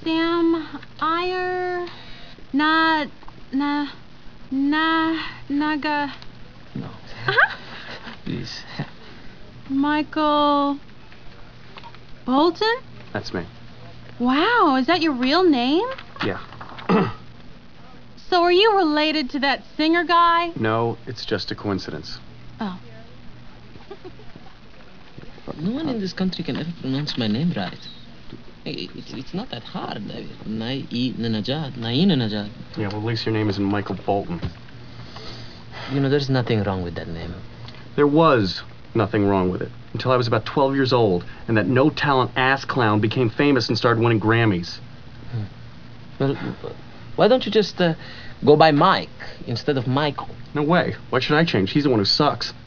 Sam Iyer, Naga. No. Please. Michael Bolton? That's me. Wow, is that your real name? Yeah. So are you related to that singer guy? No, it's just a coincidence. Oh. No one in this country can ever pronounce my name right. It's not that hard. Nainanajad. Yeah, well, at least your name isn't Michael Bolton. You know, there's nothing wrong with that name. There was nothing wrong with it until I was about 12 years old, and that no-talent ass clown became famous and started winning Grammys. Well, why don't you just go by Mike instead of Michael? No way. Why should I change? He's the one who sucks.